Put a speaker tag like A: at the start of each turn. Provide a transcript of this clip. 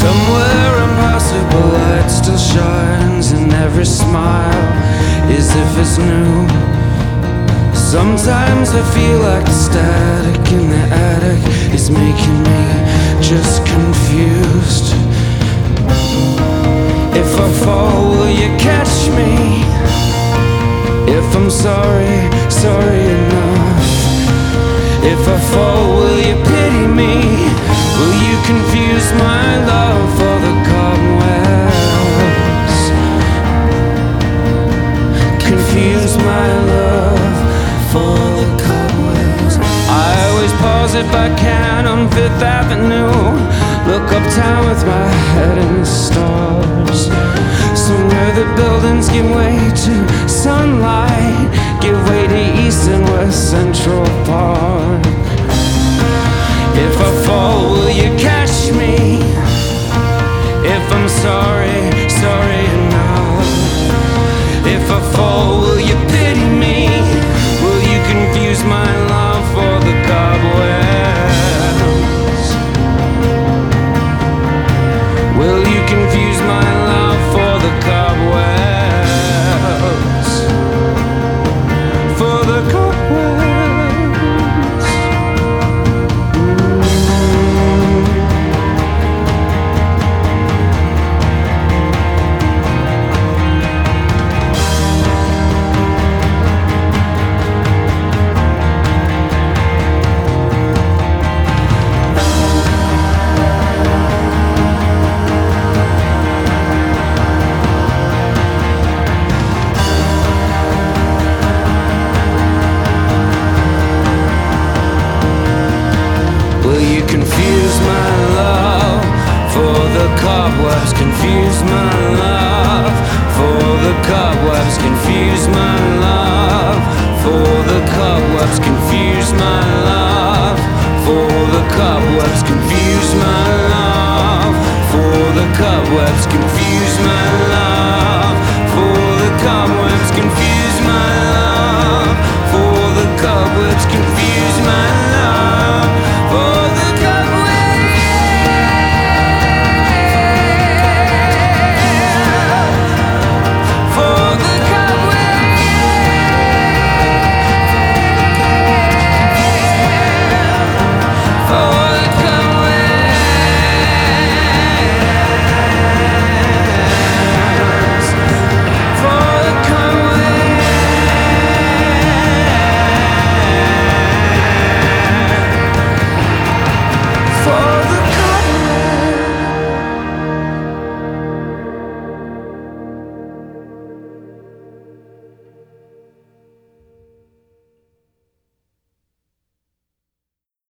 A: Somewhere impossible light still shines, and every smile is if it's new. Sometimes I feel like the static in the attic is making me just confused. If I fall, will you catch me? If I'm sorry, sorry enough. If I fall, will you pity me? Will you confuse my love for the cobwebs? Confuse my love for the cobwebs. I always pause if I can on Fifth Avenue. Look uptown with my head in the stars. Somewhere the buildings give way to sunlight, give way to East and West Central Park. If I fall, will you catch me? If I'm sorry, sorry enough. If I fall, will you pity me? Will you confuse my love for the cobwebs? Will you confuse my love for the cobwebs? For the cobwebs. Will you confuse my love for the cobwebs? Confuse my love for the cobwebs. Confuse my love for the cobwebs. Confuse my love for the cobwebs. Confuse my love for the cobwebs. Confuse my love for the cobwebs. Confuse my love for the cobwebs. Confuse my love for the cobwebs. For the cobwebs. For the cobwebs. For the cobwebs. For